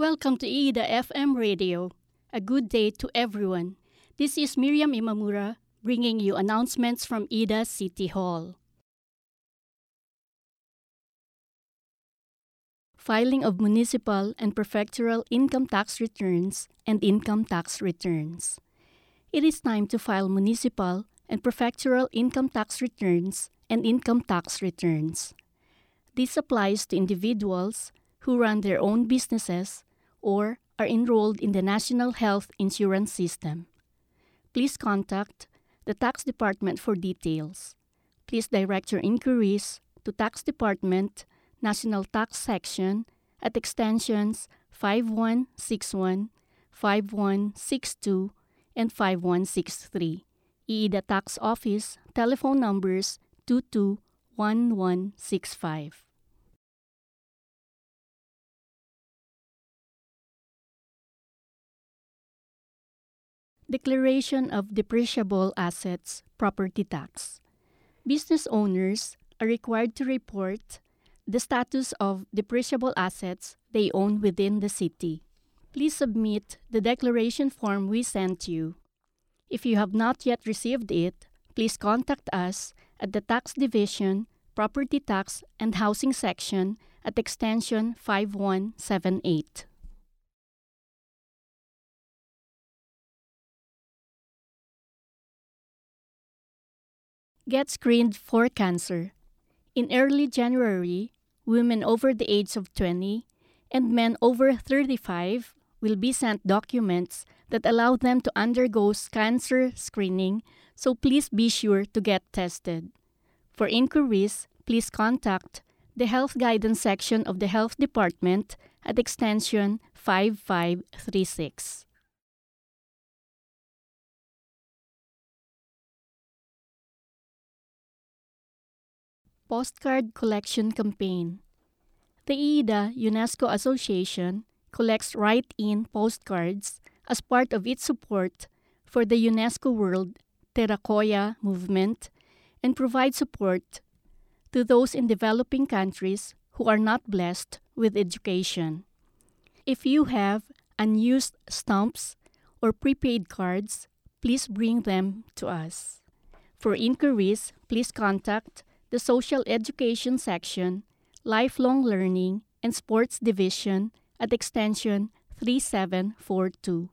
Welcome to IIDA FM Radio. A good day to everyone. This is Miriam Imamura bringing you announcements from IIDA City Hall. Filing of municipal and prefectural income tax returns and income tax returns. It is time to file municipal and prefectural income tax returns and income tax returns. This applies to individuals who run their own businesses or are enrolled in the National Health Insurance System. Please contact the Tax Department for details. Please direct your inquiries to Tax Department, National Tax Section at extensions 5161, 5162, and 5163. IIDA Tax Office, telephone numbers 221165. Declaration of Depreciable Assets Property Tax. Business owners are required to report the status of depreciable assets they own within the city. Please submit the declaration form we sent you. If you have not yet received it, please contact us at the Tax Division, Property Tax and Housing Section at extension 5178. Get screened for cancer. In early January, women over the age of 20 and men over 35 will be sent documents that allow them to undergo cancer screening, so please be sure to get tested. For inquiries, please contact the Health Guidance Section of the Health Department at extension 5536. Postcard Collection Campaign. The IIDA UNESCO Association collects write-in postcards as part of its support for the UNESCO World Terakoya movement and provides support to those in developing countries who are not blessed with education. If you have unused stamps or prepaid cards, please bring them to us. For inquiries, please contact the Social Education Section, Lifelong Learning, and Sports Division at extension 3742.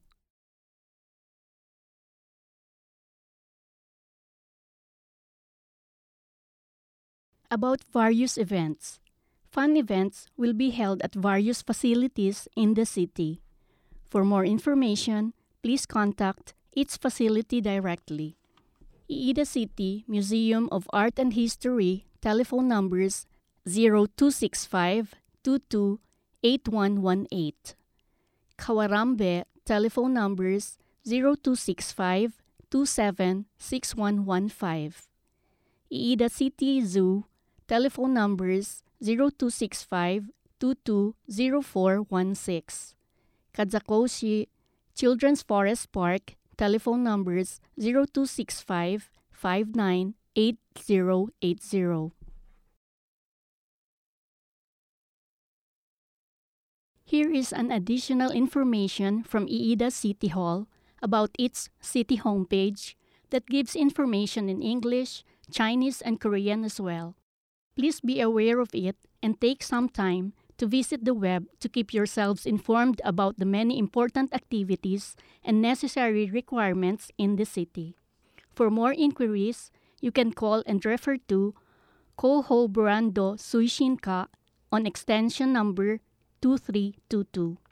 About various events. Fun events will be held at various facilities in the city. For more information, please contact each facility directly. IIDA City Museum of Art and History, telephone numbers 0265-22-8118. Kawarambe, telephone numbers 0265-276115. IIDA City Zoo, telephone numbers 0265-220416. Kadzakoshi Children's Forest Park, telephone numbers 0265-598080. Here is an additional information from IIDA City Hall about its city homepage that gives information in English, Chinese, and Korean as well. Please be aware of it and take some time to visit the web to keep yourselves informed about the many important activities and necessary requirements in the city. For more inquiries, you can call and refer to Koho Brando Suishinka on extension number 2322.